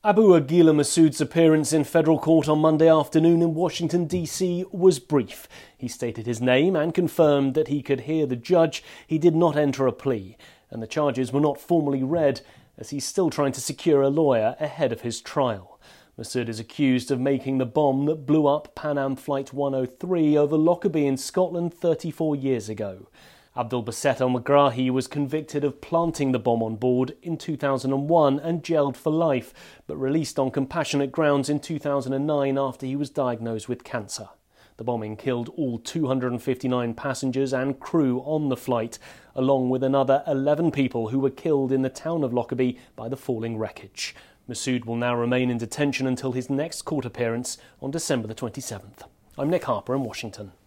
Abu Aguila Massoud's appearance in federal court on Monday afternoon in Washington, D.C. was brief. He stated his name and confirmed that he could hear the judge. He did not enter a plea, and the charges were not formally read, as he's still trying to secure a lawyer ahead of his trial. Massoud is accused of making the bomb that blew up Pan Am Flight 103 over Lockerbie in Scotland 34 years ago. Abdul Baset al-Megrahi was convicted of planting the bomb on board in 2001 and jailed for life, but released on compassionate grounds in 2009 after he was diagnosed with cancer. The bombing killed all 259 passengers and crew on the flight, along with another 11 people who were killed in the town of Lockerbie by the falling wreckage. Massoud will now remain in detention until his next court appearance on December the 27th. I'm Nick Harper in Washington.